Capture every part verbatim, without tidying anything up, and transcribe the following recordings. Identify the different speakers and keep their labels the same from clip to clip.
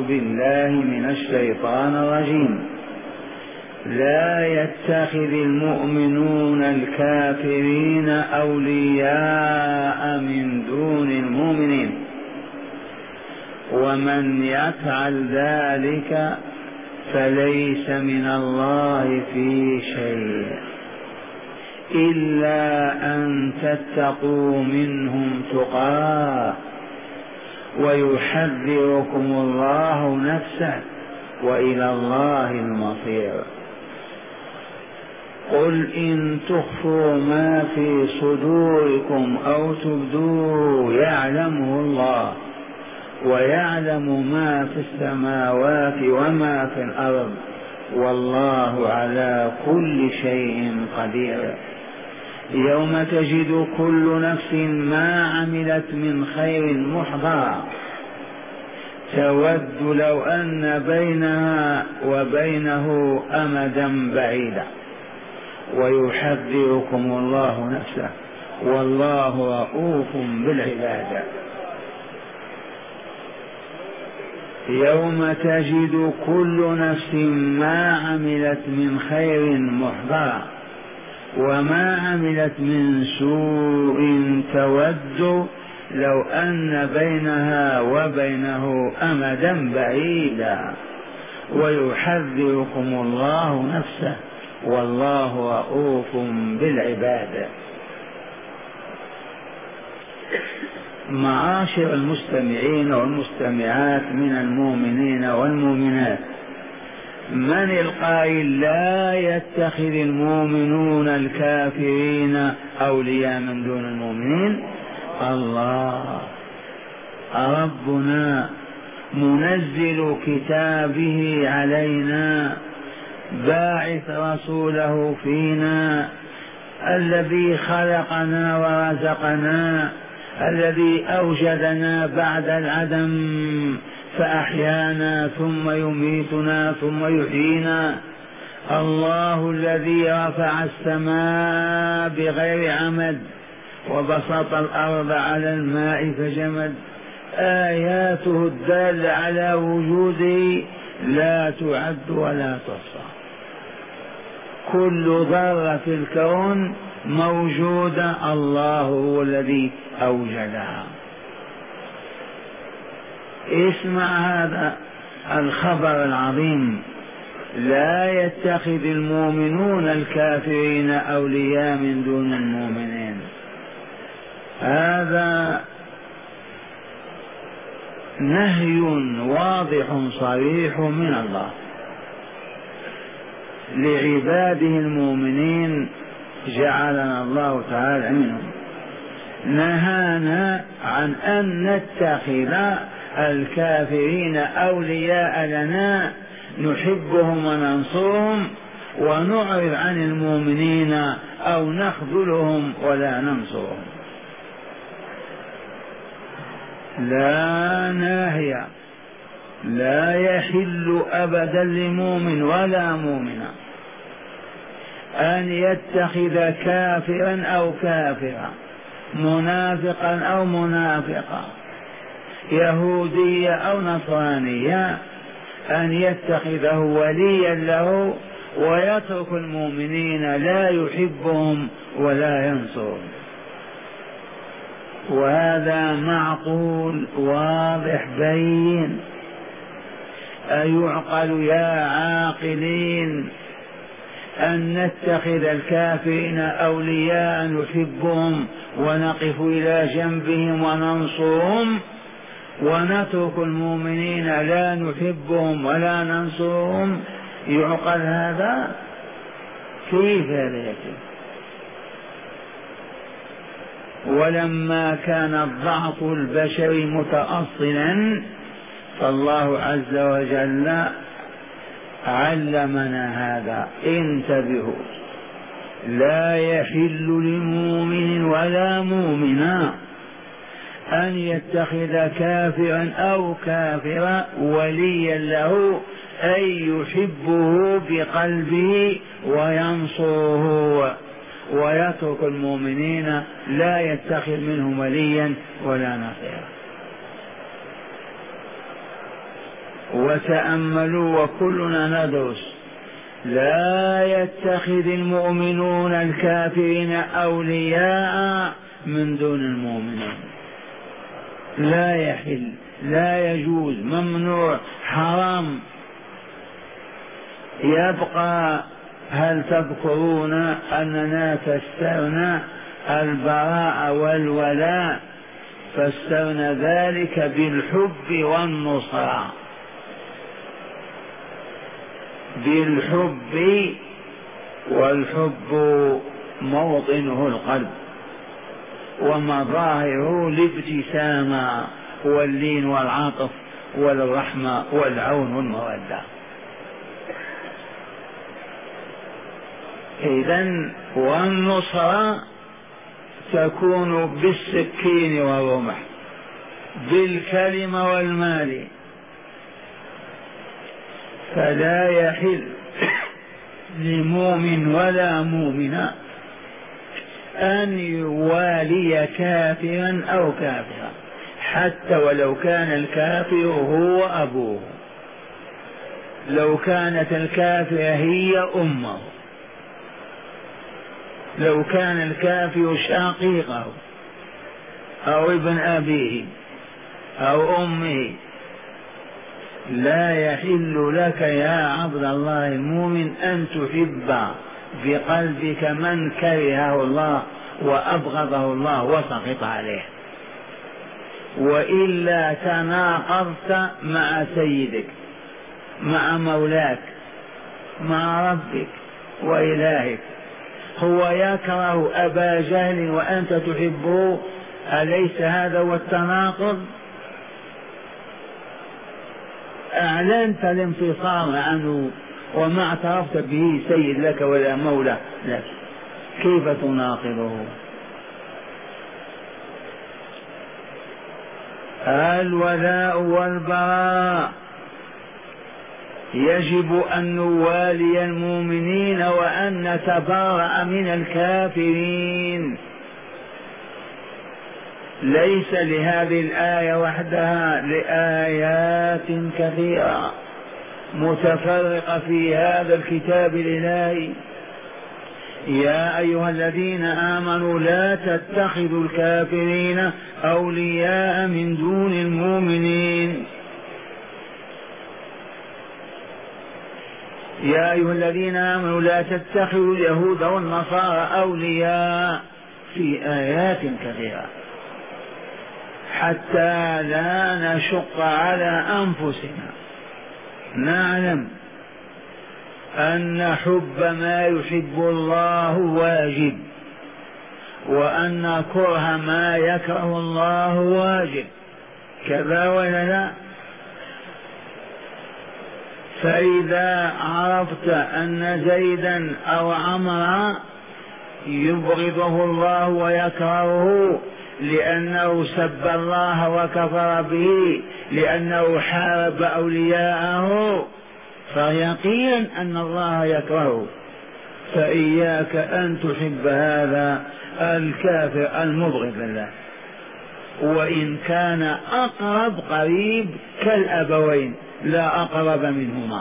Speaker 1: بالله من الشيطان الرجيم. لا يتخذ المؤمنون الكافرين أولياء من دون المؤمنين، ومن يفعل ذلك فليس من الله في شيء إلا أن تتقوا منهم تقاه ويحذركم الله نفسه وإلى الله المصير. قل إن تخفوا ما في صدوركم أو تبدوه يعلمه الله، ويعلم ما في السماوات وما في الأرض، والله على كل شيء قدير. يوم تجد كل نفس ما عملت من خير محضرا تود لو أن بينها وبينه أمدا بعيدا، ويحذركم الله نفسه والله رؤوف بالعباد. يوم تجد كل نفس ما عملت من خير محضرا وما عملت من سوء تود لو أن بينها وبينه أمدا بعيدا، ويحذركم الله نفسه والله رؤوف بالعباد. معاشر المستمعين والمستمعات من المؤمنين والمؤمنات، من القائل لا يتخذ المؤمنون الكافرين أولياء من دون المؤمنين؟ الله ربنا منزل كتابه علينا، باعث رسوله فينا، الذي خلقنا ورزقنا، الذي أوجدنا بعد العدم فأحيانا ثم يميتنا ثم يحيينا، الله الذي رفع السماء بغير عمد وبسط الأرض على الماء فجمد، آياته الدالة على وجوده لا تعد ولا تحصى. كل ذرة في الكون موجودة، الله هو الذي أوجدها. اسمع هذا الخبر العظيم، لا يتخذ المؤمنون الكافرين أولياء من دون المؤمنين. هذا نهي واضح صريح من الله لعباده المؤمنين، جعلنا الله تعالى منهم. نهانا عن أن نتخذ الكافرين أولياء لنا نحبهم وننصرهم، ونعرض عن المؤمنين أو نخذلهم ولا ننصرهم. لا ناهية، لا يحل أبدا لمؤمن ولا مؤمنة أن يتخذ كافرا أو كافرا، منافقا أو منافقا، يهودية أو نصرانية، أن يتخذه وليا له ويترك المؤمنين لا يحبهم ولا ينصرهم. وهذا معقول واضح بين. أيعقل يا عاقلين أن نتخذ الكافرين أولياء نحبهم ونقف إلى جنبهم وننصرهم، ونترك المؤمنين لا نحبهم ولا ننصرهم؟ يعقل هذا؟ كيف هذا يكون؟ ولما كان الضعف البشري متأصلا فالله عز وجل علمنا هذا. انتبهوا، لا يحل لمؤمن ولا مؤمنا أن يتخذ كافرا أو كافرا وليا له، أي يحبه بقلبه وينصره، ويترك المؤمنين لا يتخذ منهم وليا ولا نصيرا. وتأملوا وكلنا ندرس: لا يتخذ المؤمنون الكافرين أولياء من دون المؤمنين. لا يحل، لا يجوز، ممنوع، حرام. يبقى هل تذكرون أننا فسرنا البراء والولاء، فسرنا ذلك بالحب والنصرة، بالحب، والحب موطنه القلب ومظاهره الابتسامة واللين والعطف والرحمة والعون والمودة. إذن والنصرة تكون بالسكين والرمح، بالكلمة والمال. فلا يحل لمؤمن ولا مؤمنة أن يوالي كافرا أو كافرا، حتى ولو كان الكافر هو أبوه، لو كانت الكافرة هي أمه، لو كان الكافر شقيقه أو ابن أبيه أو أمه. لا يحل لك يا عبد الله المؤمن أن تحب بقلبك من كرهه الله وأبغضه الله وسخط عليه، وإلا تناقضت مع سيدك، مع مولاك، مع ربك وإلهك. هو يكره أبا جهل وأنت تحبه، أليس هذا هو التناقض؟ أعلنت الانفصام عنه وما اعترفت به سيد لك ولا مولى لك، كيف تناقضه؟ الولاء والبراء يجب أن نوالي المؤمنين وأن نتبرأ من الكافرين. ليس لهذه الآية وحدها، لآيات كثيرة متفرقة في هذا الكتاب الإلهي. يا أيها الذين آمنوا لا تتخذوا الكافرين أولياء من دون المؤمنين. يا أيها الذين آمنوا لا تتخذوا اليهود والنصارى أولياء، في آيات كثيرة، حتى لا نشق على أنفسنا. نعلم أن حب ما يحب الله واجب، وأن كره ما يكره الله واجب، كذا ولا لا؟ فإذا عرفت أن زيدا أو عمرا يبغضه الله ويكرهه لأنه سب الله وكفر به، لأنه حارب أولياءه، فيقين أن الله يكرهه، فإياك أن تحب هذا الكافر المبغض لله، وإن كان أقرب قريب كالأبوين لا أقرب منهما.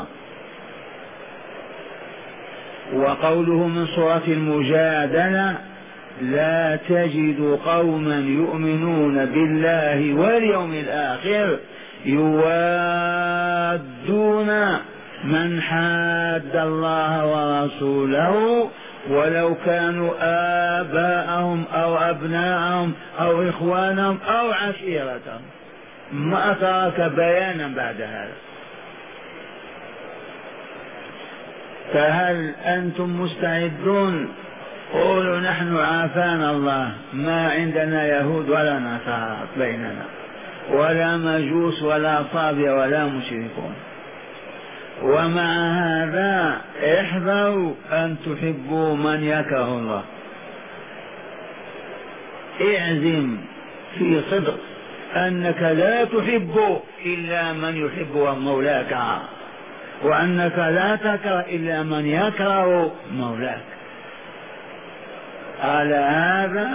Speaker 1: وقوله من سورة المجادلة: لا تجد قوما يؤمنون بالله واليوم الآخر يوادون من حاد الله ورسوله ولو كانوا آباءهم أو أبناءهم أو إخوانهم أو عشيرتهم. ما ترك بيانا بعد هذا. فهل أنتم مستعدون؟ قولوا: نحن عافانا الله، ما عندنا يهود ولا نصارى بيننا، ولا مجوس ولا صابئة ولا مشركون. ومع هذا احذروا أن تحبوا من يكره الله. اعزم في صدق أنك لا تحب إلا من يحب مولاك، وأنك لا تكره إلا من يكره مولاك. على هذا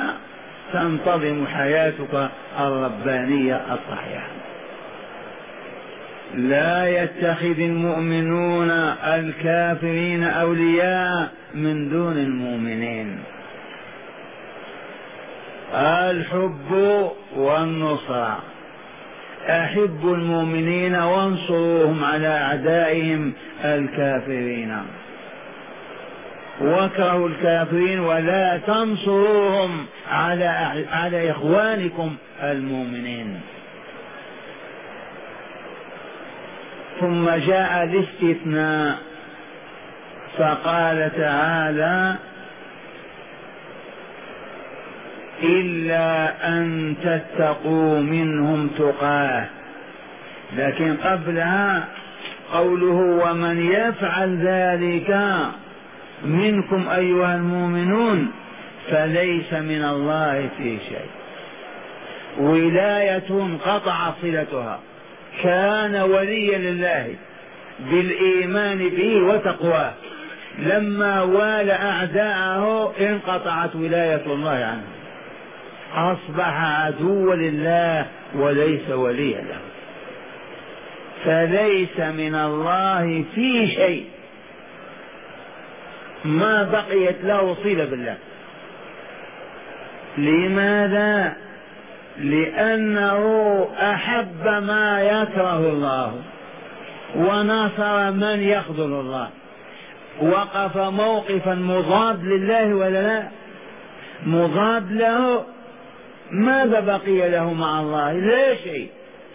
Speaker 1: تنتظم حياتك الربانية الصحيحة. لا يتخذ المؤمنون الكافرين أولياء من دون المؤمنين. الحب والنصرة، أحبوا المؤمنين وانصروهم على أعدائهم الكافرين، واكرهوا الكافرين ولا تنصروهم على على إخوانكم المؤمنين. ثم جاء الاستثناء فقال تعالى إلا أن تتقوا منهم تقاه، لكن قبلها قوله ومن يفعل ذلك منكم أيها المؤمنون فليس من الله في شيء. ولاية قطع صلتها، كان وليا لله بالإيمان به وتقواه، لما والى أعداءه انقطعت ولاية الله عنه، أصبح عدوا لله وليس وليا له، فليس من الله في شيء، ما بقيت له صلة بالله. لماذا؟ لأنه أحب ما يكره الله ونصر من يخذل الله، وقف موقفا مضاد لله ولا لا؟ مضاد له، ماذا بقي له مع الله؟ لا شيء.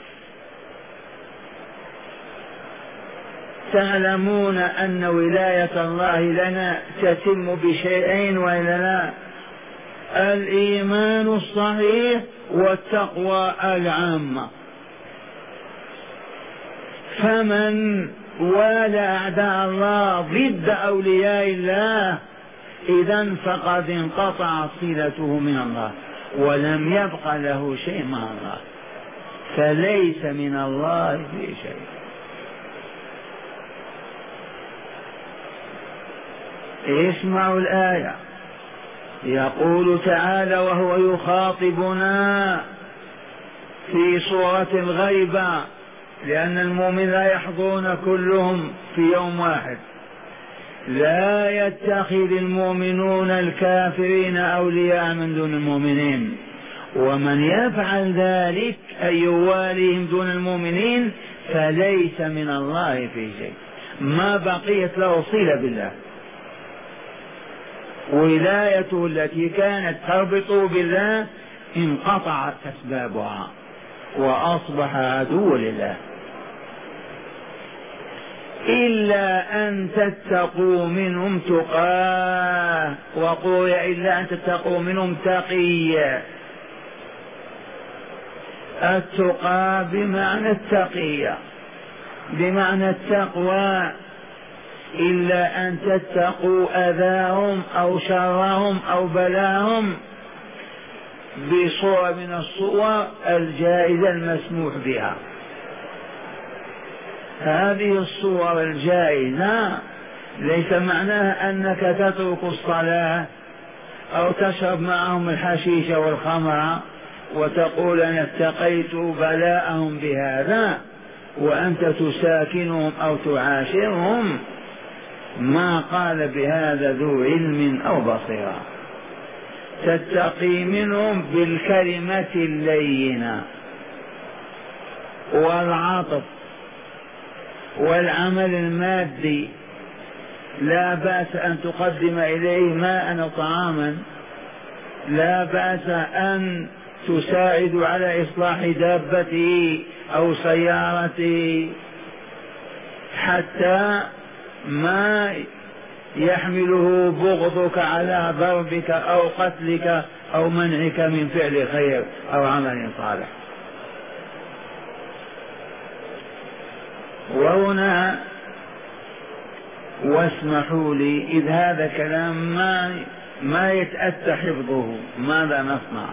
Speaker 1: تعلمون أن ولاية الله لنا تتم بشيئين وإلا لا؟ الإيمان الصحيح والتقوى العامة. فمن والى أعداء الله ضد أولياء الله إذن فقد انقطع صلته من الله ولم يبق له شيء مع الله، فليس من الله في شيء. اسمعوا الآية، يقول تعالى وهو يخاطبنا في سورة الغيبة، لأن المؤمن لا يحضرون كلهم في يوم واحد: لا يتخذ المؤمنون الكافرين أولياء من دون المؤمنين، ومن يفعل ذلك أي يواليهم دون المؤمنين فليس من الله في شيء، ما بقيت له صلة بالله. ولايته التي كانت تربط بالله انقطعت أسبابها وأصبح عدو لله. إلا أن تتقوا منهم تقاه، وقول إلا أن تتقوا منهم تقيا. التقى بمعنى التقية، بمعنى التقوى. إلا أن تتقوا أذاهم أو شرهم أو بلاهم بصورة من الصور الجائزة المسموح بها. هذه الصور الجائزة ليس معناها أنك تترك الصلاة أو تشرب معهم الحشيش والخمر وتقول أنا اتقيت بلاءهم بهذا وأنت تساكنهم أو تعاشرهم. ما قال بهذا ذو علم أو بصيرة. تتقي منهم بالكلمة اللينة والعطف والعمل المادي، لا بأس أن تقدم إليه ماء أو طعاما، لا بأس أن تساعد على إصلاح دابته أو سيارته، حتى ما يحمله بغضك على ضربك أو قتلك أو منعك من فعل خير أو عمل صالح. وهنا واسمحوا لي، إذ هذا كلام ما ما يتأتى حفظه، ماذا نصنع؟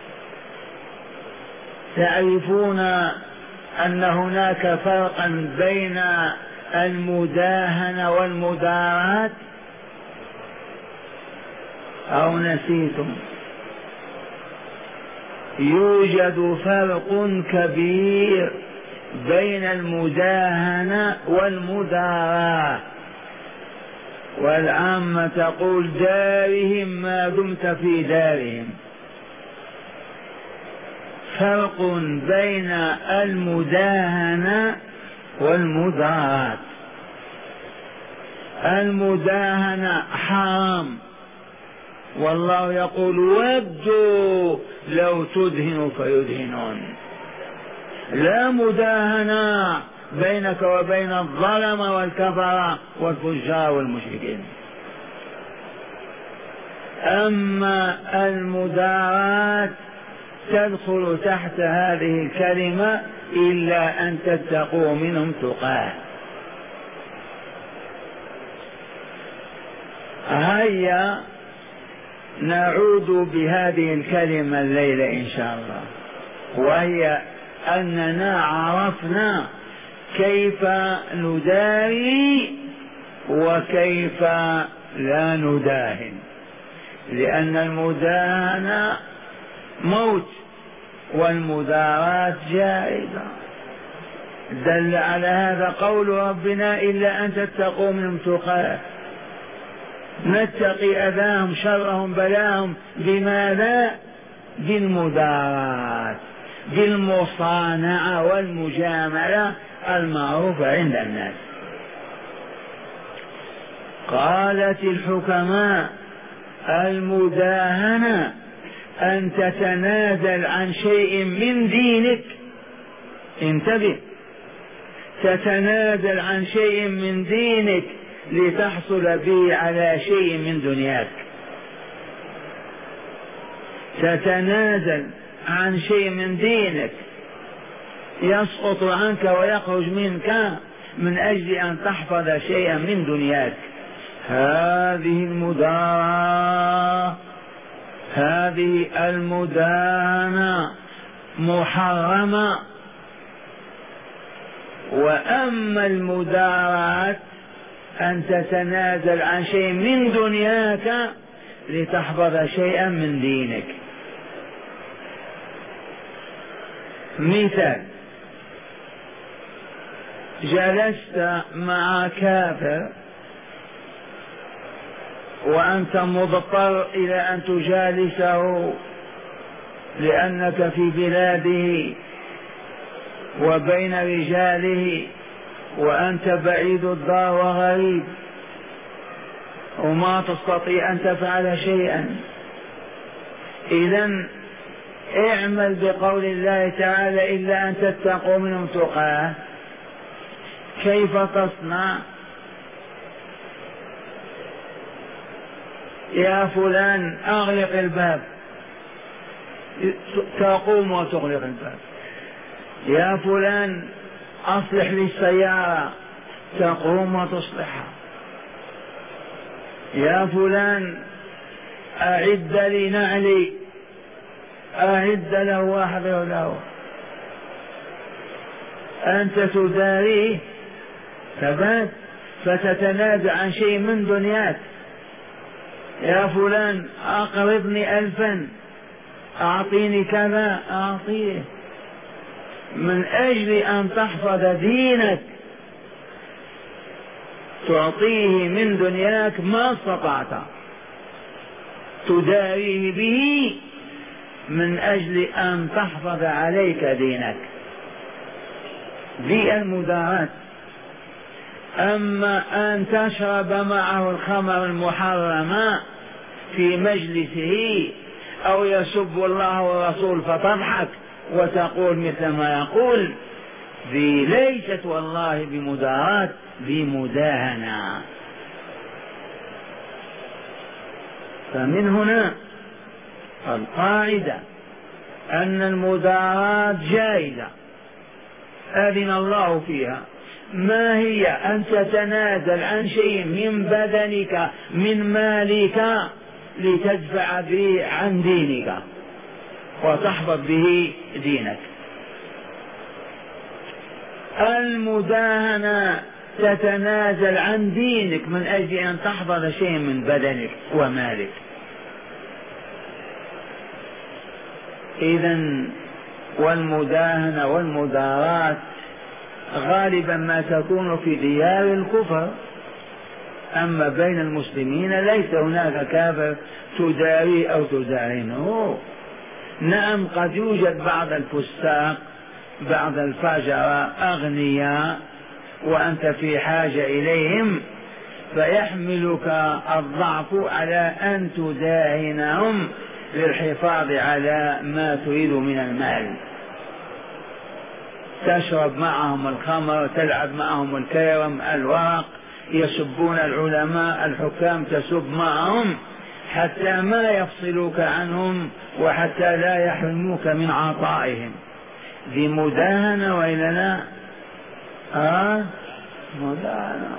Speaker 1: تعرفون أن هناك فرقا بين المداهنة والمداراة أو نسيتم؟ يوجد فرق كبير بين المداهنة والمداراة. والعامة تقول دارهم ما دمت في دارهم. فرق بين المداهنة والمداراة. المداهنة حرام، والله يقول ودوا لو تدهن فيدهنون. لا مداهنة بينك وبين الظلمة والكفرة والفجار والمشركين. أما المداراة تدخل تحت هذه الكلمة إلا أن تتقوا منهم تقاه. هيا نعود بهذه الكلمة الليلة إن شاء الله، وهي أننا عرفنا كيف نداري وكيف لا نداهن، لأن المداهنة موت والمداراة جائزة. دل على هذا قول ربنا إلا أن تتقوا منهم تقاه. نتقي أذاهم شرهم بلاهم بماذا؟ بالمداراة، بالمصانعة والمجاملة المعروفة عند الناس. قالت الحكماء المداهنة أن تتنازل عن شيء من دينك. انتبه، تتنازل عن شيء من دينك لتحصل به على شيء من دنياك. تتنازل عن شيء من دينك يسقط عنك ويخرج منك من أجل أن تحفظ شيئا من دنياك. هذه المداهنة، هذه المداهنة محرمة. وأما المداراة أن تتنازل عن شيء من دنياك لتحفظ شيئا من دينك. مثال: جلست مع كافر وأنت مضطر إلى أن تجالسه لأنك في بلاده وبين رجاله وأنت بعيد الدار وغريب وما تستطيع أن تفعل شيئا. إذن اعمل بقول الله تعالى إلا أن تتقوا منهم تقاه. كيف تصنع؟ يا فلان أغلق الباب، تقوم وتغلق الباب. يا فلان أصلح لي السيارة، تقوم وتصلحها. يا فلان أعد لي نعلي، أعد له وأحضر له. أنت تداريه ثبات فتتنازع عن شيء من دنياك. يا فلان أقرضني ألفا، أعطيني كذا، أعطيه من أجل أن تحفظ دينك. تعطيه من دنياك ما استطعت، تداريه به من أجل أن تحفظ عليك دينك. دي المداراة. أما أن تشرب معه الخمر المحرمة في مجلسه أو يسب الله والرسول فتضحك وتقول مثل ما يقول، ذي ليست والله بمداراة، بمداهنة. فمن هنا القاعدة أن المداراة جائزة أذن الله فيها. ما هي؟ أن تتنازل عن شيء من بدنك من مالك لتدفع به عن دينك وتحفظ به دينك. المداهنة تتنازل عن دينك من أجل أن تحفظ شيء من بدنك ومالك. إذن والمداهنة والمداراة غالبا ما تكون في ديار الكفر، أما بين المسلمين ليس هناك كافر تداري أو تدارنه. نعم قد يوجد بعض الفساق بعض الفجر أغنياء وأنت في حاجة إليهم، فيحملك الضعف على أن تداهنهم للحفاظ على ما تريد من المال. تشرب معهم الخمر، تلعب معهم الكرم الورق، يسبون العلماء الحكام تسب معهم حتى ما يفصلوك عنهم وحتى لا يحرموك من عطائهم. ذي مداهنة وإلا لا؟ آه مداهنة.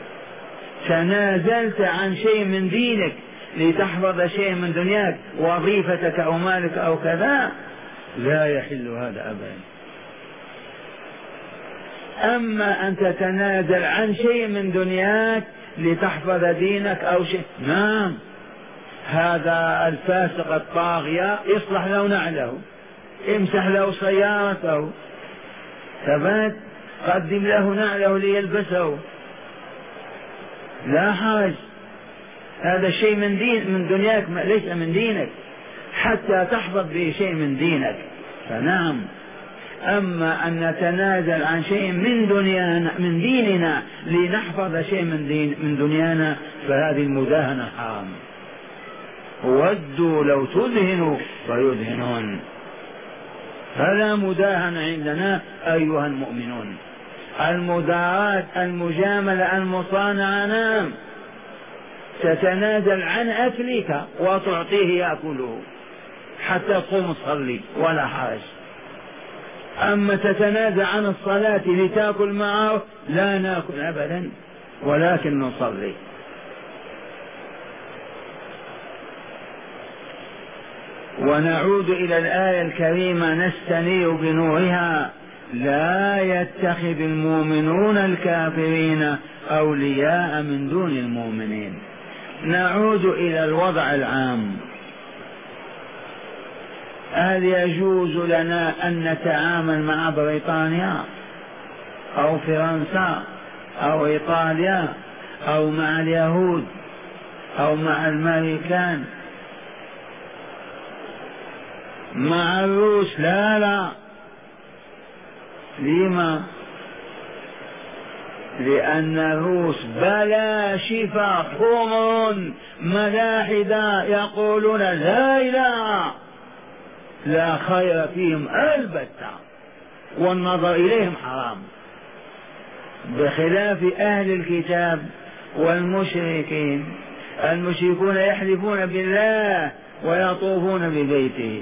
Speaker 1: تنازلت عن شيء من دينك لتحفظ شيء من دنياك، وظيفتك أو مالك أو كذا، لا يحل هذا أبدا. أما أن تتنازل عن شيء من دنياك لتحفظ دينك أو شيء، نعم هذا الفاسق الطاغية يصلح له نعله، امسح له سيارته، ثبات قدم له نعله ليلبسه، لا حرج. هذا شيء من دين من دنياك ليس من دينك، حتى تحفظ به شيء من دينك فنعم. أما أن نتنازل عن شيء من دنيانا من ديننا لنحفظ شيء من دين من دنيانا فهذه المداهنة حرام. ودوا لو تدهنوا فيدهنون. فلا مداهنة عندنا أيها المؤمنون. المداراة المجاملة المصانعة نعم، تتنازل عن أكلك وتعطيه يأكله حتى تقوم تصلي ولا حرج. أما تتنازل عن الصلاة لتأكل معه، لا نأكل أبدا ولكن نصلي. ونعود إلى الآية الكريمة نستنير بنورها: لا يتخذ المؤمنون الكافرين أولياء من دون المؤمنين. نعود إلى الوضع العام. هل يجوز لنا أن نتعامل مع بريطانيا أو فرنسا أو إيطاليا أو مع اليهود أو مع الأمريكان مع الروس؟ لا لا. لما؟ لأن الروس بلا شفا حمر ملاحدة يقولون لا إله، لا خير فيهم البتة، والنظر إليهم حرام، بخلاف أهل الكتاب والمشركين. المشركون يحلفون بالله ويطوفون ببيته.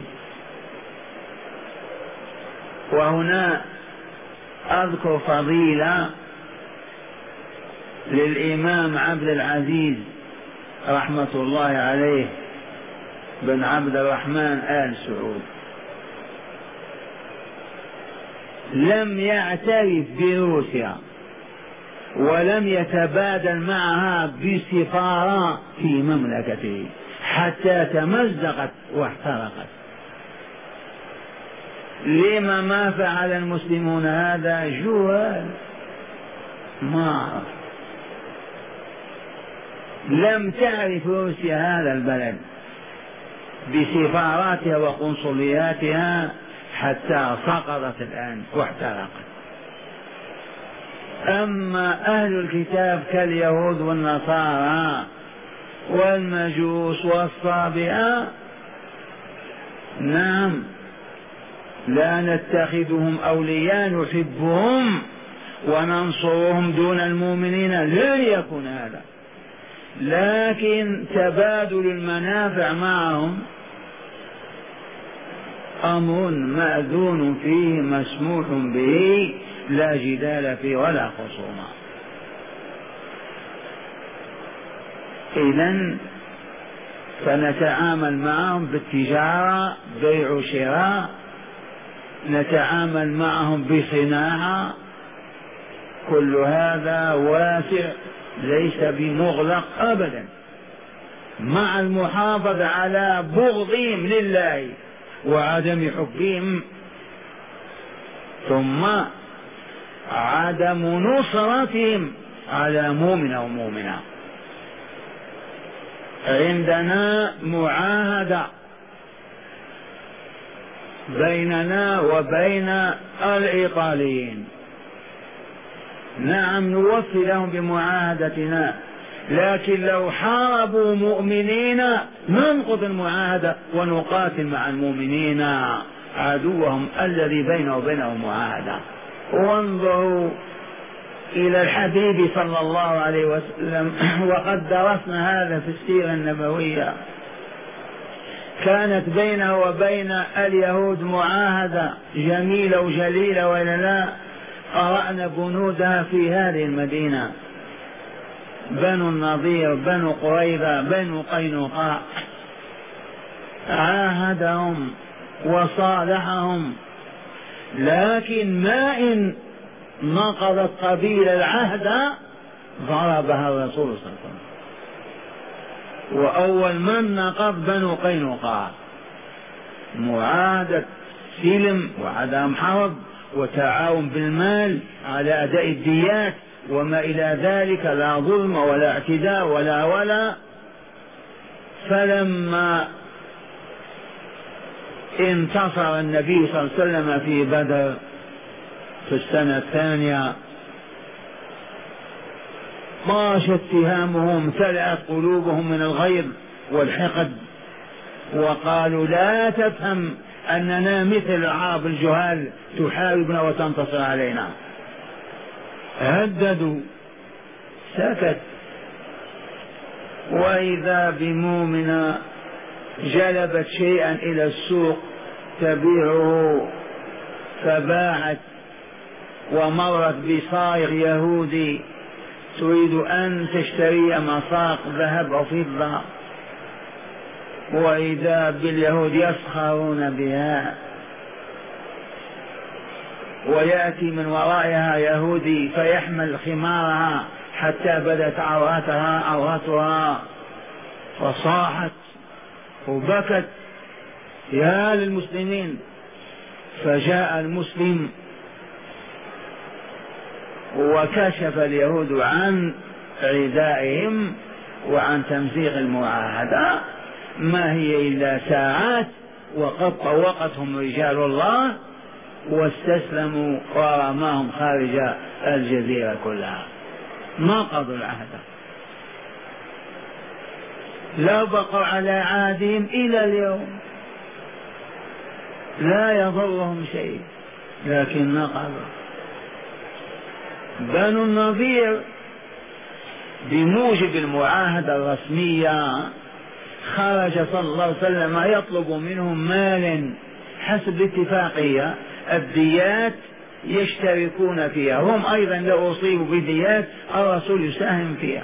Speaker 1: وهنا أذكر فضيلة للإمام عبد العزيز رحمة الله عليه بن عبد الرحمن آل سعود. لم يعترف بروسيا ولم يتبادل معها بسفارة في مملكته حتى تمزقت واحترقت. لما ما فعل المسلمون هذا؟ جوال ما عرف. لم تعرف روسيا هذا البلد بسفاراتها وقنصلياتها حتى سقطت الآن واحترقت. أما أهل الكتاب كاليهود والنصارى والمجوس والصابئة، نعم لا نتخذهم أولياء نحبهم وننصرهم دون المؤمنين، لن يكون هذا، لكن تبادل المنافع معهم أمر مأذون فيه مسموح به، لا جدال فيه ولا خصومة. إذن فنتعامل معهم بالتجارة، بيع وشراء، نتعامل معهم بصناعة، كل هذا واسع ليس بمغلق أبدا، مع المحافظة على بغضهم لله وعدم حبهم. ثم عدم نصرتهم على مؤمن أو مؤمنة. عندنا معاهدة بيننا وبين الإيطاليين، نعم نوفي لهم بمعاهدتنا، لكن لو حاربوا مؤمنين ننقض المعاهدة ونقاتل مع المؤمنين عدوهم الذي بينه وبينهم معاهدة. وانظروا إلى الحبيب صلى الله عليه وسلم، وقد درسنا هذا في السيرة النبوية، كانت بينه وبين اليهود معاهدة جميلة وجليلة، وإلا لا؟ قرأنا بنودها في هذه المدينة: بنو النضير، بنو قريظة، بنو قينقاع، عاهدهم وصالحهم، لكن ما إن نقضت قبيل العهد ضربها الرسول صلى الله عليه وسلم. وأول من نقض بنو قينقاع، معاهدة سلم وعدم حرب وتعاون بالمال على أداء الديات وما إلى ذلك، لا ظلم ولا اعتداء ولا ولا. فلما انتصر النبي صلى الله عليه وسلم في بدر في السنة الثانية، طاش اتهامهم، امتلأت قلوبهم من الغيظ والحقد، وقالوا: لا تفهم أننا مثل العرب الجهال تحاربنا وتنتصر علينا. هددوا، سكت. وإذا بمؤمنة جلبت شيئا إلى السوق تبيعه، فباعت ومرت بصائغ يهودي تريد أن تشتري مساق ذهب أو فضة، وإذا باليهود يسخرون بها، ويأتي من ورائها يهودي فيحمل خمارها حتى بدت عوراتها عورتها، فصاحت وبكت: يا للمسلمين. فجاء المسلم وكشف اليهود عن عدائهم وعن تمزيق المعاهدة، ما هي إلا ساعات وقد طوقتهم رجال الله واستسلموا ورماهم خارج الجزيرة كلها، نقضوا العهد، لا بقوا على عهدهم إلى اليوم، لا يضرهم شيء، لكن نقضوا. بنو النضير بموجب المعاهدة الرسمية خرج صلى الله عليه وسلم يطلب منهم مالا حسب الاتفاقية، الديات يشتركون فيها، هم أيضا لو أصيبوا بديات الرسول يساهم فيها.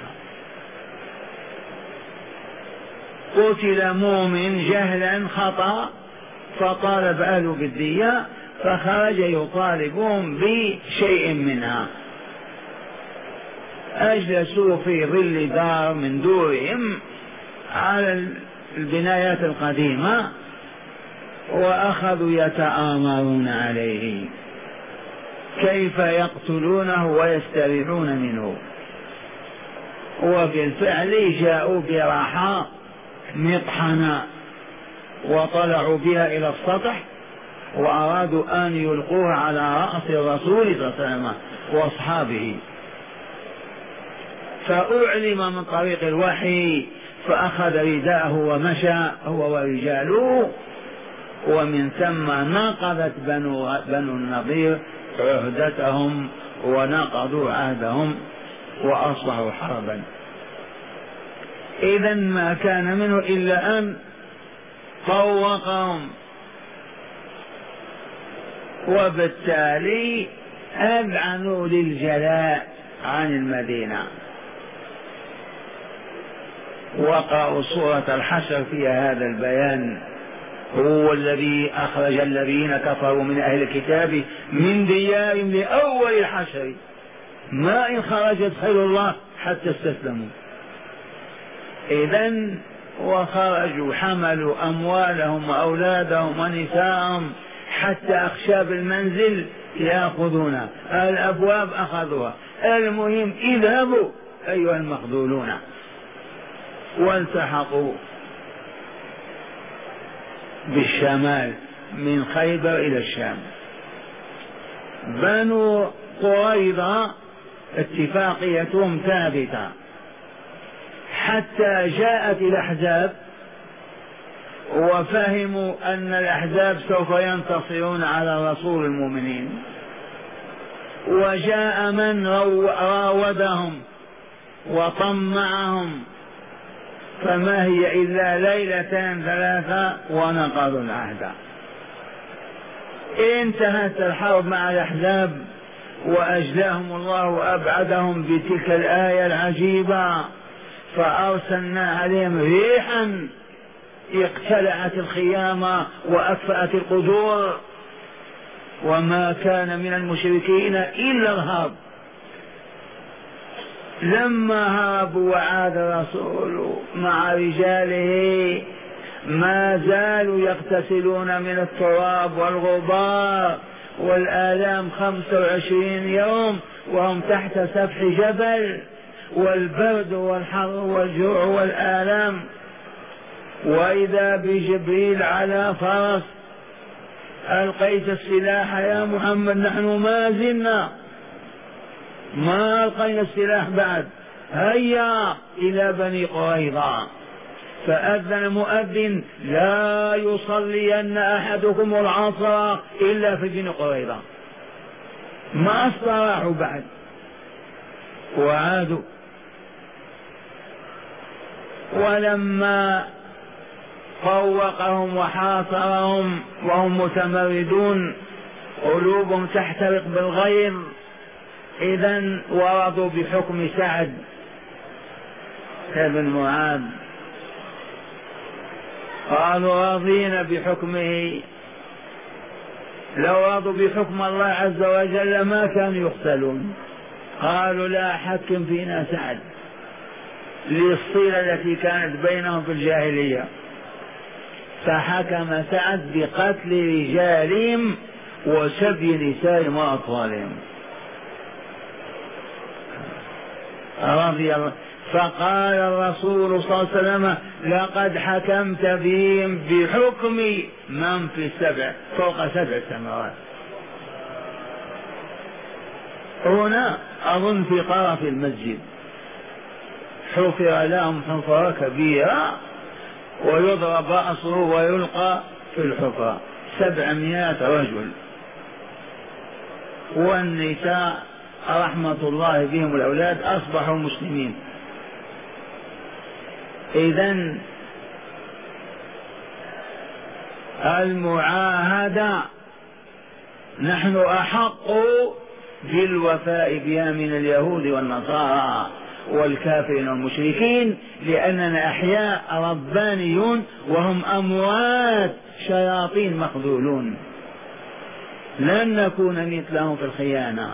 Speaker 1: قتل مؤمن جهلا خطأ فطالب أهله بالدية، فخرج يطالبهم بشيء منها، أجلسوا في ظل دار من دورهم على البنايات القديمة وأخذوا يتآمرون عليه كيف يقتلونه ويستريحون منه. وبالفعل جاءوا براحة مطحنة وطلعوا بها إلى السطح وأرادوا أن يلقوها على رأس الرسول صلى الله عليه وسلم وأصحابه، فأعلم من طريق الوحي فأخذ رداءه ومشى هو ورجاله، ومن ثم نقضت بنو, بنو النضير عهدتهم ونقضوا عهدهم وأصبحوا حربا. إذن ما كان منه إلا أن طوقهم، وبالتالي أذعنوا للجلاء عن المدينة. وقعوا سورة الحشر فيها هذا البيان: هو الذي أخرج الذين كفروا من أهل الكتاب من ديارهم لأول الحشر ما إن خرجت خير الله حتى استسلموا. إذن وخرجوا حملوا أموالهم وأولادهم ونساءهم حتى أخشاب المنزل يأخذون، الأبواب أخذوها، المهم اذهبوا أيها المخذولون. والتحقوا بالشمال من خيبر إلى الشام. بنو قريظة اتفاقيتهم ثابتة حتى جاءت الأحزاب وفهموا أن الأحزاب سوف ينتصرون على رسول المؤمنين، وجاء من راودهم وطمعهم، فما هي إلا ليلتان ثلاثة ونقضوا العهد. انتهت الحرب مع الأحزاب وأجلاهم الله وأبعدهم بتلك الآية العجيبة: فأرسلنا عليهم ريحا اقتلعت الخيام وأكفأت القدور، وما كان من المشركين إلا الهرب. لما هربوا وعاد الرسول مع رجاله ما زالوا يغتسلون من التراب والغبار والآلام خمسة وعشرين يوم وهم تحت سفح جبل، والبرد والحر والجوع والآلام. وإذا بجبريل على فرس: ألقيت السلاح يا محمد؟ نحن ما زلنا ما ألقينا السلاح بعد، هيا إلى بني قريظة. فأذن مؤذن: لا يصلين أحدكم العصر إلا في بني قريظة. ما استراحوا بعد وعادوا. ولما طوقهم وحاصرهم وهم متمردون قلوبهم تحترق بالغيظ، إذن ورضوا بحكم سعد بن معاذ، قالوا رضينا بحكمه. لو رضوا بحكم الله عز وجل ما كانوا يقتلون. قالوا: لا، حكم فينا سعد، للصلة التي كانت بينهم في الجاهلية. فحكم سعد بقتل رجالهم وسبي نسائهم وأطفالهم رضي الله. فقال الرسول صلى الله عليه وسلم: لقد حكمت بهم بحكم من في السبع فوق سبع سماوات. هنا أظن في طرف المسجد حفر لهم حفرة كبيرة ويضرب رأسه ويلقى في الحفرة، سبعمائة رجل، والنساء رحمة الله بهم الأولاد أصبحوا مسلمين. إذن المعاهدة نحن أحق بالوفاء بها من اليهود والنصارى والكافرين والمشركين، لأننا أحياء ربانيون وهم أموات شياطين مخذولون، لن نكون مثلهم في الخيانة.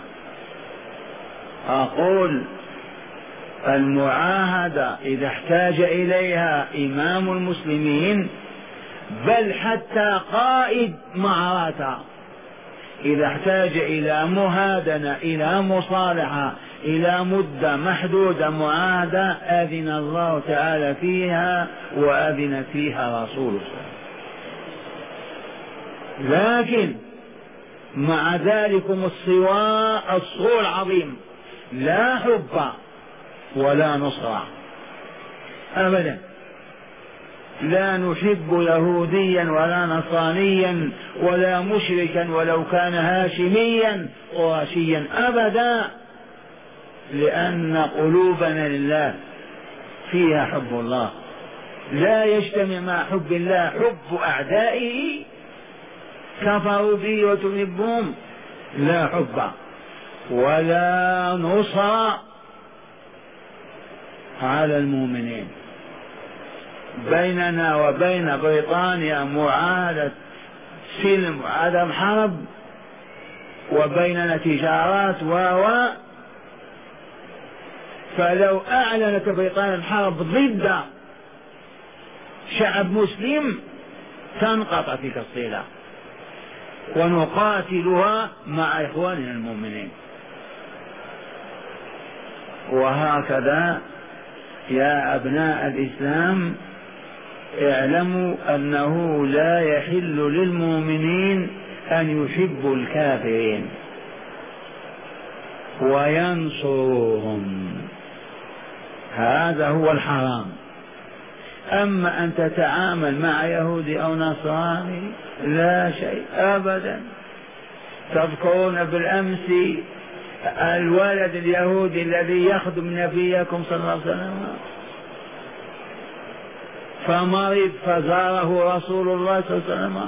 Speaker 1: أقول المعاهدة إذا احتاج إليها إمام المسلمين بل حتى قائد معركة، إذا احتاج إلى مهادنة إلى مصالحة إلى مدة محدودة معاهدة أذن الله تعالى فيها وأذن فيها رسوله. لكن مع ذلكم الصواء الصور العظيم، لا حب ولا نصرة أبدا. لا نحب يهوديا ولا نصرانيا ولا مشركا ولو كان هاشميا قرشيا أبدا، لأن قلوبنا لله فيها حب الله. لا يجتمع مع حب الله حب أعدائه كفروا به وتحبهم، لا حب ولا نصر على المؤمنين. بيننا وبين بريطانيا معاهدة سلم وعدم حرب، وبيننا تجارات و فلو أعلنت بريطانيا الحرب ضد شعب مسلم تنقطع تلك الصلة. ونقاتلها مع إخواننا المؤمنين. وهكذا يا أبناء الإسلام اعلموا أنه لا يحل للمؤمنين أن يحبوا الكافرين وينصروهم، هذا هو الحرام. أما أن تتعامل مع يهودي أو نصراني لا شيء أبدا. تذكرون بالأمس الولد اليهودي الذي يخدم نبيكم صلى الله عليه وسلم فمرض فزاره رسول الله صلى الله عليه وسلم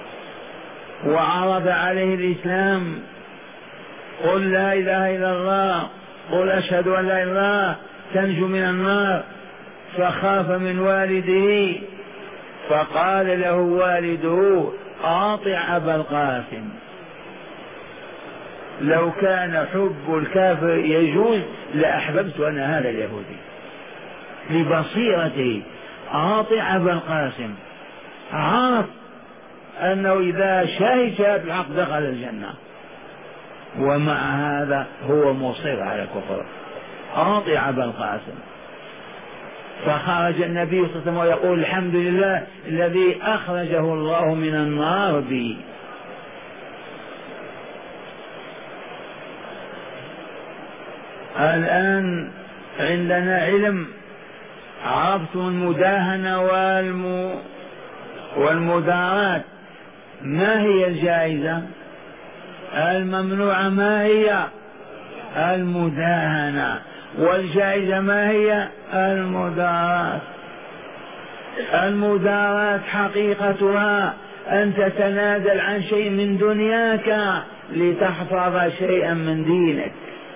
Speaker 1: وعرض عليه الإسلام، قل لا إله إلا الله، قل أشهد أن لا إله إلا الله تنجو من النار. فخاف من والده فقال له والده أطع أبا القاسم. لو كان حب الكافر يجوز لأحببت أنا هذا اليهودي لبصيرته. أطع أبا القاسم، عرف أنه إذا شهد شهادة الحق دخل الجنة، ومع هذا هو مصر على الكفر. أطع أبا القاسم. فخرج النبي صلى الله عليه وسلم ويقول الحمد لله الذي أخرجه الله من النار بي. الآن عندنا علم، عرفتم المداهنة والم... والمدارات. ما هي الجائزة؟ الممنوعة ما هي؟ المداهنة. والجائزة ما هي؟ المدارات. المدارات حقيقتها أن تتنازل عن شيء من دنياك لتحفظ شيئا من دينك.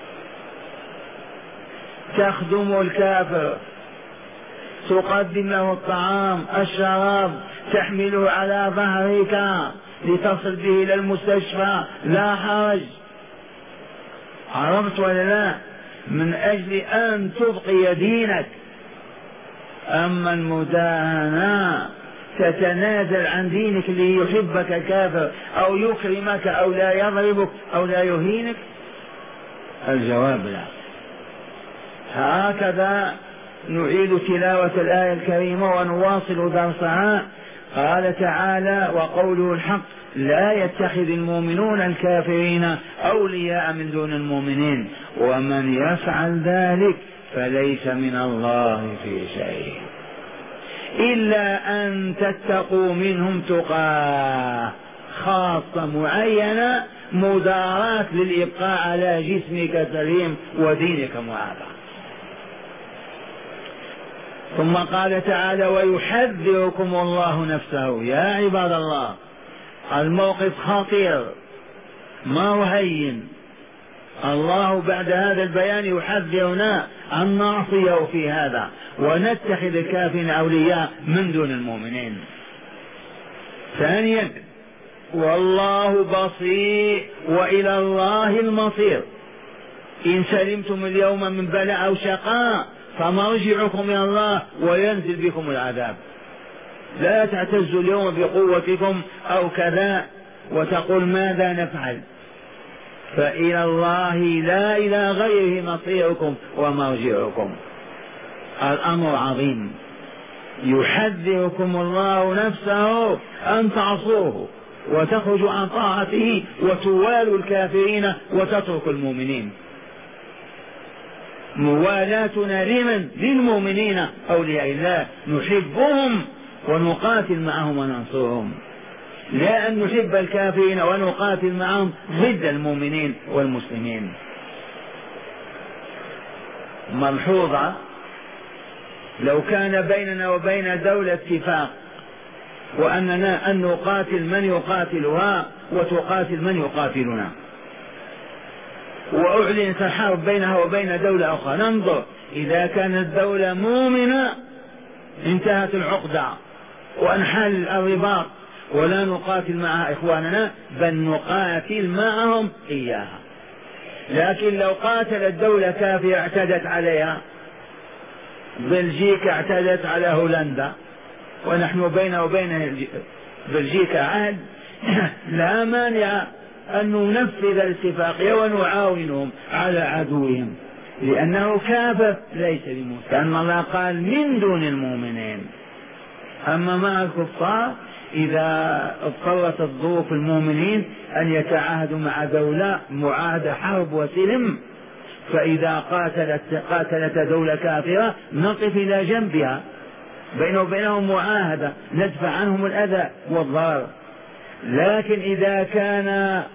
Speaker 1: تخدم الكافر، تقدم له الطعام الشراب، تحمله على ظهرك لتصل به إلى المستشفى، لا حرج. عرفت ولا لا؟ من أجل أن تبقي دينك. أما المداهنة تتنازل عن دينك ليحبك الكافر أو يكرمك أو لا يضربك أو لا يهينك، الجواب لا. هكذا نعيد تلاوة الآية الكريمة ونواصل درسها. قال تعالى وقوله الحق لا يتخذ المؤمنون الكافرين أولياء من دون المؤمنين ومن يفعل ذلك فليس من الله في شيء إلا أن تتقوا منهم تقاه خاصة معينة مداراة للإبقاء على جسمك سليم ودينك معافى. ثم قال تعالى ويحذركم الله نفسه. يا عباد الله الموقف خطير ما هو هين. الله بعد هذا البيان يحذرنا أن نعصيه في هذا ونتخذ الكافرين أولياء من دون المؤمنين. ثانيا والله بصير وإلى الله المصير. إن سلمتم اليوم من بلاء أو شقاء فمرجعكم إلى الله وينزل بكم العذاب. لا تعتزوا اليوم بقوتكم أو كذا وتقول ماذا نفعل، فإلى الله لا إلى غيره مصيركم ومرجعكم. الأمر عظيم. يحذركم الله نفسه أن تعصوه وتخرجوا عن طاعته وتوالوا الكافرين وتتركوا المؤمنين. موالاتنا لمن؟ للمؤمنين أولياء الله، نحبهم ونقاتل معهم وننصرهم، لا أن نحب الكافرين ونقاتل معهم ضد المؤمنين والمسلمين. ملحوظة لو كان بيننا وبين دولة اتفاق وأننا أن نقاتل من يقاتلها وتقاتل من يقاتلنا وأعلنت الحرب بينها وبين دولة أخرى، ننظر إذا كانت دولة مؤمنة انتهت العقدة وانحل الرباط ولا نقاتل معها إخواننا بل نقاتل معهم إياها. لكن لو قاتلت دولة كافرة اعتدت عليها، بلجيكا اعتدت على هولندا ونحن بين وبين بلجيكا عهد، لا مانع أن ننفذ الاتفاقية ونعاونهم على عدوهم، لأنه كافر ليس بمؤمن، لأن الله قال من دون المؤمنين. أما مع الكفار إذا اضطرت الظروف المؤمنين أن يتعاهدوا مع دولة معاهدة حرب وسلم، فإذا قاتلت قاتلت دولة كافرة نقف إلى جنبها، بينه وبينهم معاهدة ندفع عنهم الأذى والضرر. لكن إذا كان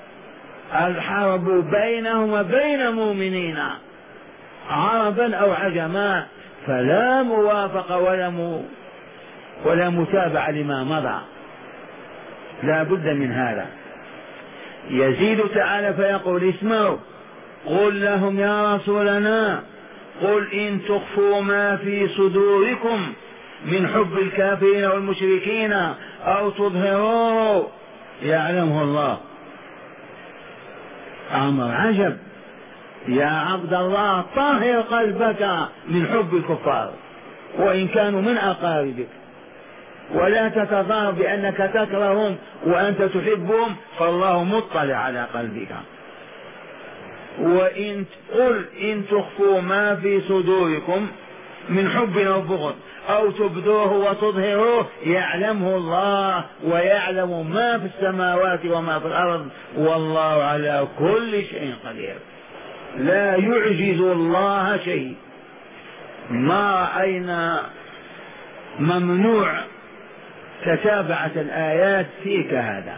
Speaker 1: الحرب بينهم وبين مؤمنين عربا أو عجما فلا موافقة ولا م... ولا متابعة لما مضى، لا بد من هذا. يزيد تعالى فيقول اسمعوا قل لهم يا رسولنا قل إن تخفوا ما في صدوركم من حب الكافرين والمشركين أو تظهروه يعلمه الله. أمر عجب يا عبد الله، طهر قلبك من حب الكفار وإن كانوا من أقاربك، ولا تتظاهر بأنك تكرههم وأنت تحبهم، فالله مطلع على قلبك. وإن قل إن تخفوا ما في صدوركم من حب أو بغض أو تبدوه وتظهروه يعلمه الله ويعلم ما في السماوات وما في الأرض والله على كل شيء قدير. لا يعجز الله شيء. ما رأينا ممنوع تتابعة الآيات فيك هذا،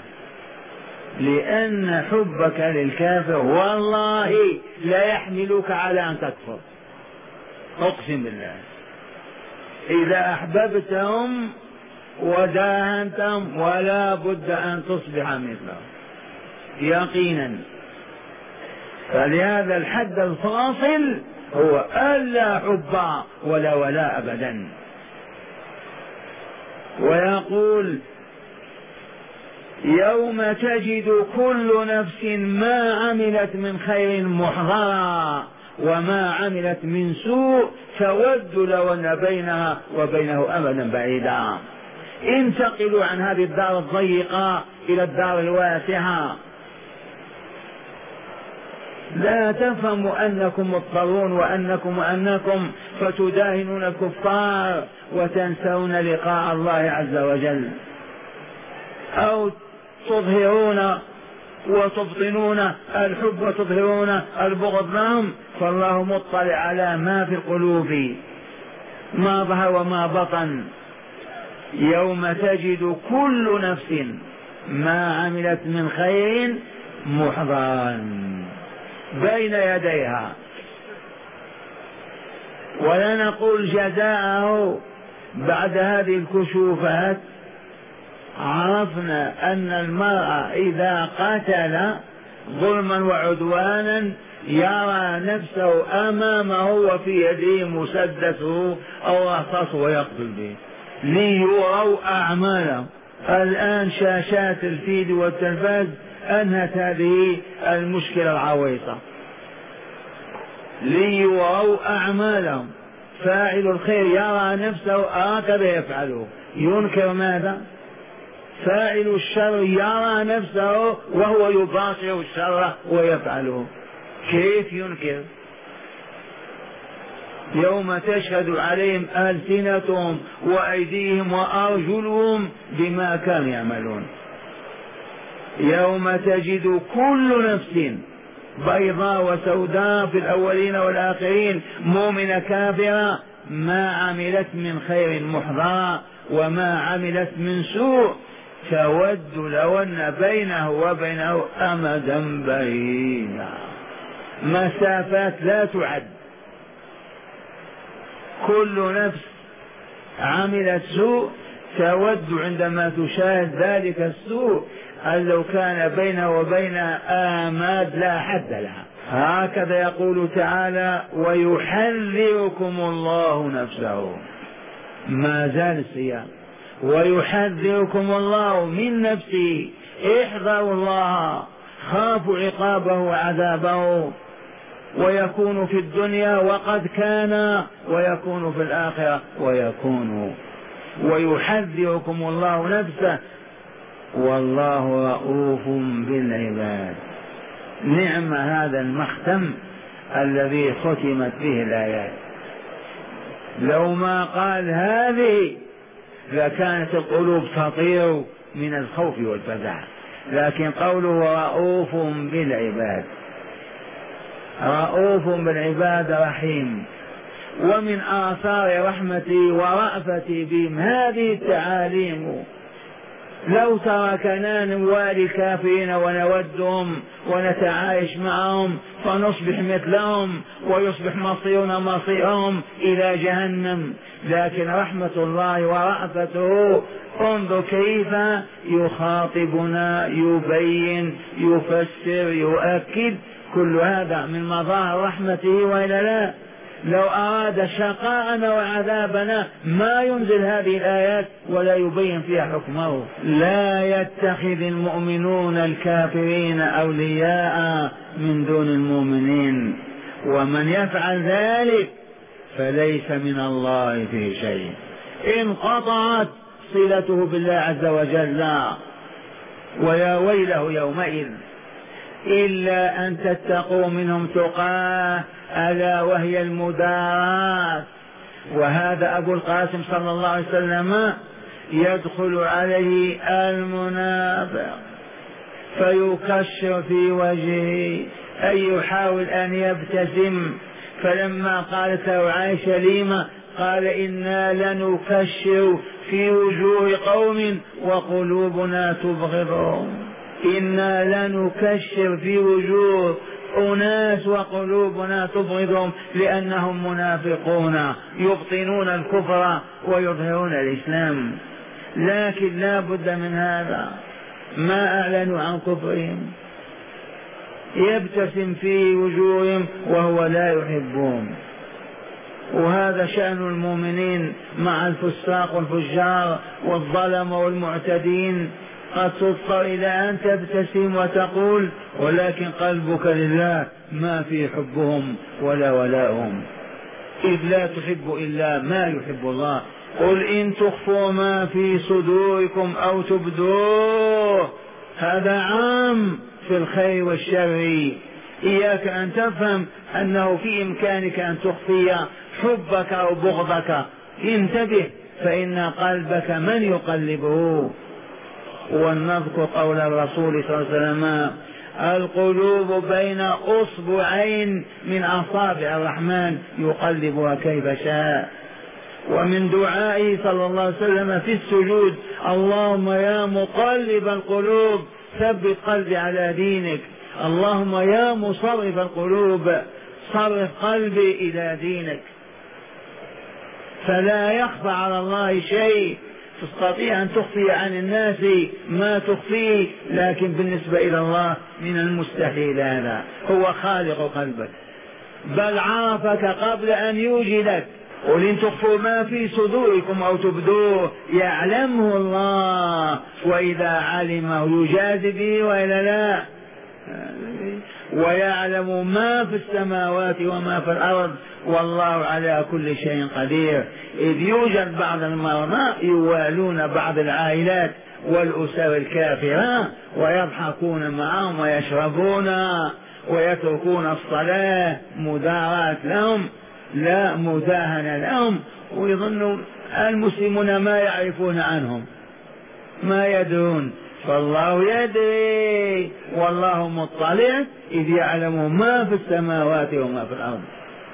Speaker 1: لأن حبك للكافر والله لا يحملك على أن تكفر، أقسم بالله. إذا أحببتهم وداهنتهم ولا بد أن تصبح مثلهم يقينا. فلهذا الحد الفاصل هو ألا حب ولا ولا أبدا. ويقول يوم تجد كل نفس ما عملت من خير محضرا وما عملت من سوء تود لو أن بينها وبينه أمدا بعيدا. انتقلوا عن هذه الدار الضيقة إلى الدار الواسعة. لا تفهموا أنكم مضطرون وأنكم وأنكم فتداهنون الكفار وتنسون لقاء الله عز وجل، أو تظهرون وتبطنون الحب وتظهرون البغض لهم، فالله مطلع على ما في القلوب ما ظهر وما بطن. يوم تجد كل نفس ما عملت من خير محضرا بين يديها، ولا نقول جزاءه بعد هذه الكشوفات. عرفنا أن المرأة إذا قتل ظلما وعدوانا يرى نفسه أمامه وفي يده مسدسه أو رصاصه ويقتل به ليروا أعماله. الآن شاشات الفيديو والتلفاز أنهت هذه المشكلة العويصة، ليروا أعمالهم. فاعل الخير يرى نفسه هكذا يفعله، ينكر ماذا؟ فاعل الشر يرى نفسه وهو يباشر الشر ويفعله، كيف ينكر؟ يوم تشهد عليهم ألسنتهم وأيديهم وأرجلهم بما كانوا يعملون. يوم تجد كل نفس بيضاء وسوداء في الأولين والآخرين مؤمنة كافرة ما عملت من خير محضرا وما عملت من سوء تود لو أن بينه وبينه أمدا بعيدا، مسافات لا تعد. كل نفس عملت سوء تود عندما تشاهد ذلك السوء أن لو كان بينه وبينها آماد لا حد لها. هكذا يقول تعالى ويحذركم الله نفسه، ما زال السياق ويحذركم الله من نفسه. احذروا الله، خافوا عقابه وعذابه، ويكون في الدنيا وقد كان، ويكون في الآخرة ويكون. ويحذركم الله نفسه والله رؤوف بالعباد. نعم هذا المختم الذي ختمت به الآيات. لو ما قال هذه لكانت القلوب تطير من الخوف والفزع، لكن قوله رؤوف بالعباد، رؤوف بالعباد رحيم. ومن آثار رحمتي ورأفتي بهم هذه التعاليم. لو تركنا نوالي الكافرين ونودهم ونتعايش معهم فنصبح مثلهم ويصبح مصيرنا مصيرهم إلى جهنم، لكن رحمة الله ورأفته انظر كيف يخاطبنا، يبين، يفسر، يؤكد. كل هذا من مظاهر رحمته وإلا لا؟ لو أراد شقاءنا وعذابنا ما ينزل هذه الآيات ولا يبين فيها حكمه. لا يتخذ المؤمنون الكافرين أولياء من دون المؤمنين، ومن يفعل ذلك فليس من الله في شيء. انقطعت صلته بالله عز وجل، ويا ويله يومئذ، إلا أن تتقوا منهم تقاه ألا وهي المدارات. وهذا أبو القاسم صلى الله عليه وسلم يدخل عليه المنافق فيكشر في وجهه أي يحاول أن يبتسم، فلما قالت له عائشة لما قال إنا لنكشر في وجوه قوم وقلوبنا تبغضهم. إنا لنكشر في وجوه أناس وقلوبنا تبغضهم لأنهم منافقون يبطنون الكفر ويظهرون الإسلام. لكن لا بد من هذا، ما أعلنوا عن كفرهم، يبتسم في وجوههم وهو لا يحبهم. وهذا شأن المؤمنين مع الفساق والفجار والظلم والمعتدين. قد تضطر إلى أن تبتسم وتقول ولكن قلبك لله ما في حبهم ولا ولاهم، إذ لا تحب إلا ما يحب الله. قل إن تخفوا ما في صدوركم أو تبدوه، هذا عام في الخير والشر. إياك أن تفهم أنه في إمكانك أن تخفي حبك أو بغضك، انتبه، فإن قلبك من يقلبه. ونذكر قول الرسول صلى الله عليه وسلم القلوب بين أصبعين من أصابع الرحمن يقلبها كيف شاء. ومن دعائه صلى الله عليه وسلم في السجود اللهم يا مقلب القلوب ثبت قلبي على دينك، اللهم يا مصرف القلوب صرف قلبي إلى دينك. فلا يخفى على الله شيء، تستطيع أن تخفي عن الناس ما تخفيه، لكن بالنسبة إلى الله من المستحيل. هذا هو خالق قلبك، بل عرفك قبل أن يوجدك. قل إن تخفوا ما في صدوركم أو تبدوه يعلمه الله، وإذا علمه يجازي به وإلا لا، ويعلم ما في السماوات وما في الأرض والله على كل شيء قدير. إذ يوجد بعض المرضى يوالون بعض العائلات والأسر الكافرة ويضحكون معهم ويشربون ويتركون الصلاة مداراة لهم لا مداهنة لهم، ويظنوا المسلمون ما يعرفون عنهم، ما يدرون، فالله يدري والله مطلع إذ يعلم ما في السماوات وما في الأرض.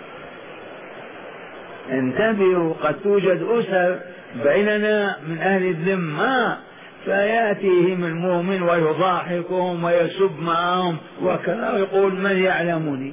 Speaker 1: انتبهوا، قد توجد أسر بيننا من أهل الذمة فيأتيهم المؤمن ويضاحكهم ويسب معهم وكذا ويقول من يعلمني،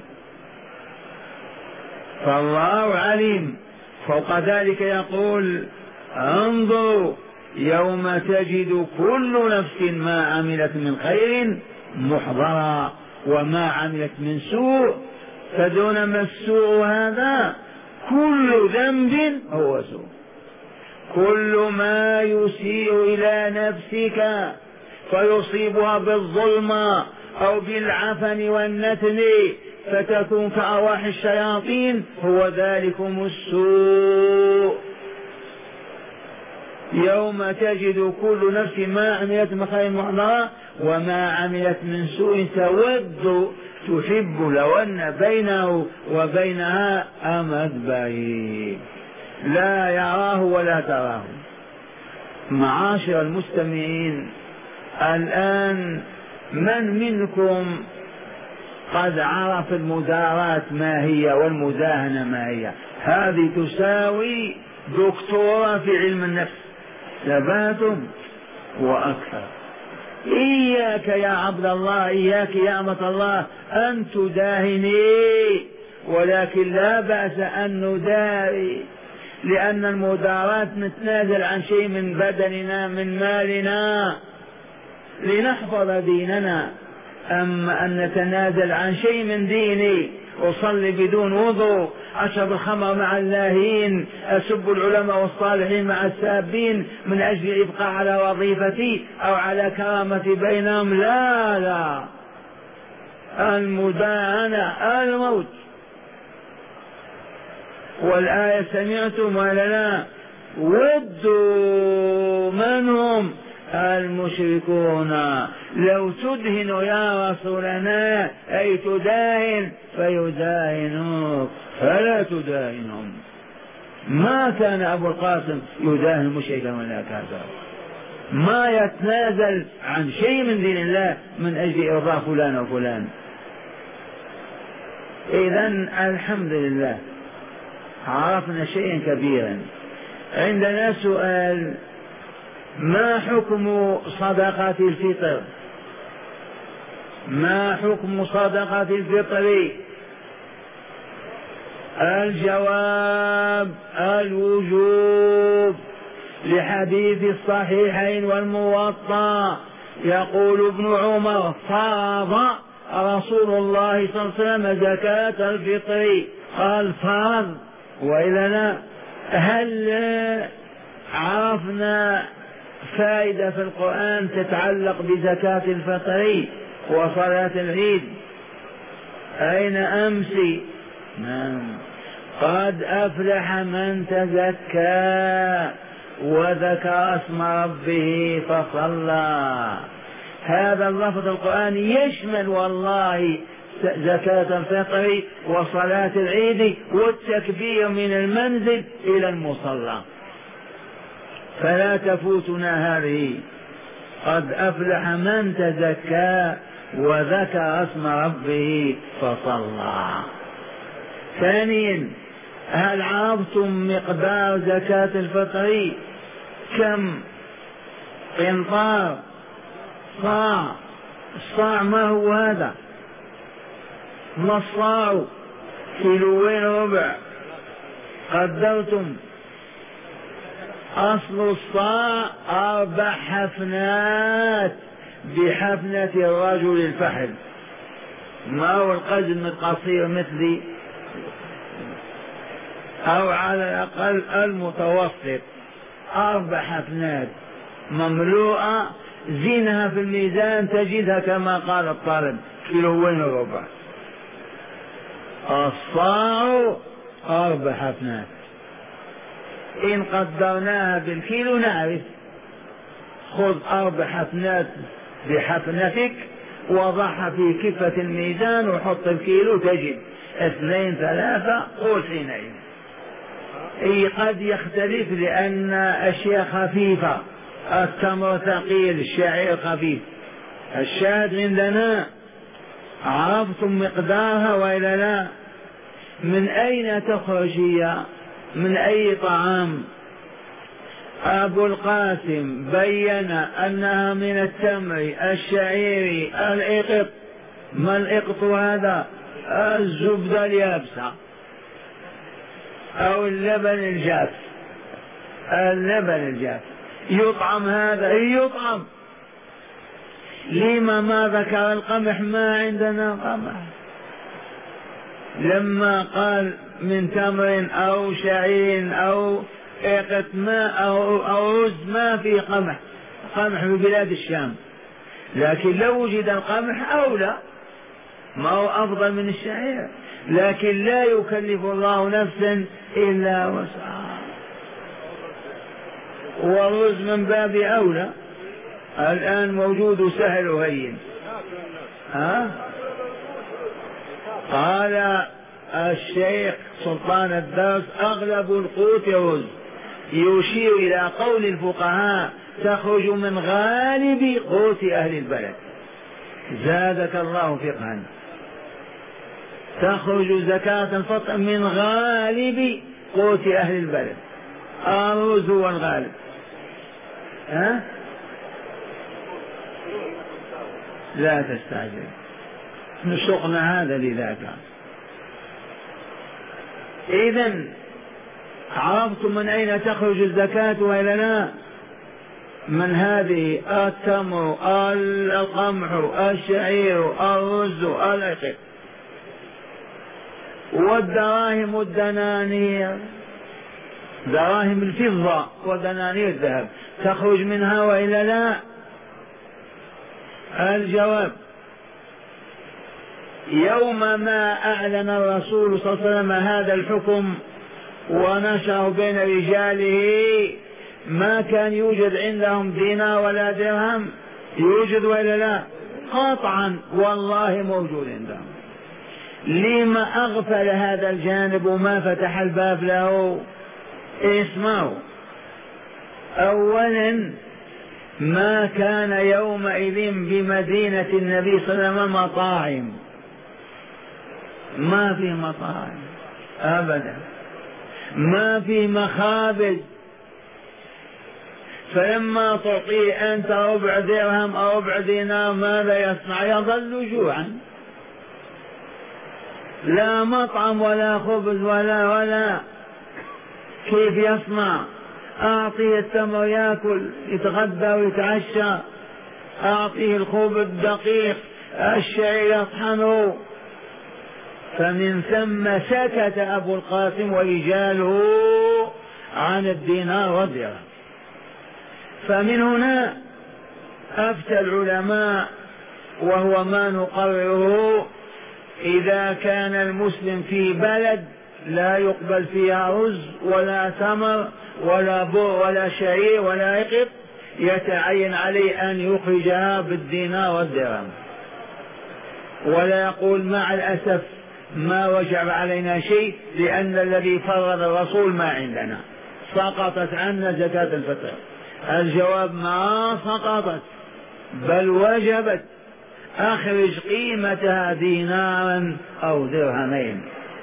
Speaker 1: فالله عليم. فوق ذلك يقول انظروا يوم تجد كل نفس ما عملت من خير محضرا وما عملت من سوء. فدون ما السوء هذا كل ذنب هو سوء، كل ما يسيء إلى نفسك فيصيبها بالظلم أو بالعفن والنتن فتكون كأرواح الشياطين هو ذلكم السوء. يوم تجد كل نفس ما عملت من خير محضرا وما عملت من سوء تود تحب لو أن بينه وبينها أمد بعيد لا يراه ولا تراه. معاشر المستمعين، الآن من منكم قد عرف المداراة ما هي والمداهنة ما هي؟ هذه تساوي دكتوراه في علم النفس، ثبات وأكثر. إياك يا عبد الله، إياك يا أمة الله أن تداهني، ولكن لا بأس أن نداري، لأن المداراة نتنازل عن شيء من بدننا من مالنا لنحفظ ديننا. أما أن نتنازل عن شيء من ديني، أصلي بدون وضوء، أشرب الخمر مع اللاهين، أسب العلماء والصالحين مع السابين من أجل الإبقاء على وظيفتي أو على كرامتي بينهم، لا لا، المداهنة الموت. والآية سمعتم ولا لا؟ ودوا من هم؟ المشركون لو تدهن يا رسولنا أي تداهن فيداهنوك، فلا تداهنهم. ما كان أبو القاسم يداهن مشركا ولا كافرا، ما يتنازل عن شيء من دين الله من أجل إرضاء فلان وفلان. إذن الحمد لله عرفنا شيئا كبيرا. عندنا سؤال: ما حكم صدقة الفطر؟ ما حكم صدقة الفطر؟ الجواب: الوجوب، لحديث الصحيحين والموطأ يقول ابن عمر: فرض رسول الله صلى الله عليه وسلم زكاة الفطر. قال فرض، وإلنا هل عرفنا فائدة في القرآن تتعلق بزكاة الفطر وصلاة العيد؟ أين أمسي؟ نعم، قد أفلح من تزكى وذكر اسم ربه فصلى. هذا اللفظ القرآني يشمل والله زكاة الفطر وصلاة العيد والتكبير من المنزل إلى المصلى، فلا تفوتنا هذه. قد أفلح من تزكى وذكر اسم ربه فصلى. ثانيا: هل عرفتم مقدار زكاة الفطر؟ كم قنطار؟ صاع. الصاع ما هو هذا؟ ما الصاع؟ كيلوين ربع. قدرتم أصل الصاع أربع حفنات بحفنة الرجل الفحل، ما هو القزم القصير مثلي، أو على الأقل المتوسط، أربع حفنات مملوءة، زينها في الميزان تجدها كما قال الطالب كيلوين ربع. الصاع أربع حفنات، إن قدرناها بالكيلو نعرف. خذ أربع حفنات بحفنتك وضعها في كفة الميزان وحط الكيلو تجد اثنين ثلاثة، قول حينئذ. إيه قد يختلف لأن أشياء خفيفة، التمر ثقيل، الشعير خفيف. الشاهد عندنا عرفتم مقدارها وإلا لا؟ من أين تخرج هي؟ من أي طعام؟ أبو القاسم بين أنها من التمر، الشعير، الإقط. ما الإقط هذا؟ الزبدة اليابسة أو اللبن الجاف. اللبن الجاف يطعم، هذا يطعم. لما ما ذكر القمح؟ ما عندنا قمح. لما قال من تمر أو شعير أو إقط ما أو, أو رز، ما في قمح. قمح في بلاد الشام، لكن لو وجد القمح أولى، ما هو أفضل من الشعير، لكن لا يكلف الله نفسا إلا وسعها. والرز من باب أولى، الآن موجود سهل وهين. ها؟ قال الشيخ سلطان الدرس أغلب القوت رز، يشير إلى قول الفقهاء تخرج من غالب قوت أهل البلد. زادك الله فقها. تخرج زكاة الفطر من غالب قوت أهل البلد، الرز هو الغالب. ها؟ لا تستعجل، نسقنا هذا لذاك. إذن عرفتم من أين تخرج الزكاة وإلا لا؟ من هذه: التمر، القمح، الشعير، الرز، العقد. والدراهم والدنانير، دراهم الفضة ودنانير الذهب، تخرج منها وإلا لا؟ الجواب: يوم ما أعلن الرسول صلى الله عليه وسلم هذا الحكم ونشره بين رجاله ما كان يوجد عندهم دينار ولا درهم. يوجد ولا لا؟ قطعا والله موجود عندهم. لما أغفل هذا الجانب وما فتح الباب له؟ اسمعوا: أولا ما كان يومئذ بمدينة النبي صلى الله عليه وسلم مطاعم، ما في مطاعم أبدا، ما في مخابز. فلما تعطيه أنت ربع درهم أو ربع دينار ماذا يصنع؟ يظل جوعا. لا مطعم ولا خبز ولا ولا كيف يصنع؟ أعطيه التمر يأكل يتغدى ويتعشى، أعطيه الخبز الدقيق الشعير يطحنه. فمن ثم سكت أبو القاسم ورجاله عن الدينار والدرهم. فمن هنا أفتى العلماء وهو ما نقرره: إذا كان المسلم في بلد لا يقبل فيها رز ولا تمر ولا بر ولا شعير ولا عقد، يتعين عليه أن يخرجها بالدينار والدرهم، ولا يقول مع الأسف ما وجب علينا شيء لأن الذي فرض الرسول ما عندنا، سقطت عنا زكاة الفطر. الجواب: ما سقطت بل وجبت. أخرج قيمتها دينارا أو درهمين.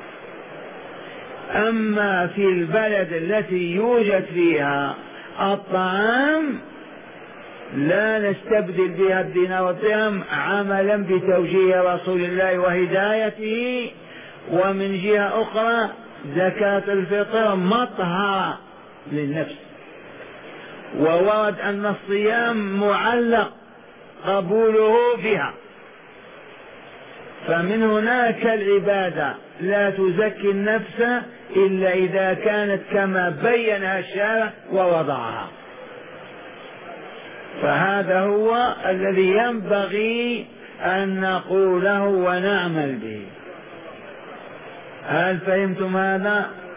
Speaker 1: أما في البلد التي يوجد فيها الطعام لا نستبدل بها الدينار والدرهم عملا بتوجيه رسول الله وهدايته. ومن جهة أخرى زكاة الفطر مطهرة للنفس، وورد أن الصيام معلق قبوله بها. فمن هناك العبادة لا تزكي النفس إلا إذا كانت كما بينها الشارع ووضعها. فهذا هو الذي ينبغي أن نقوله ونعمل به. هل فهمتم هذا؟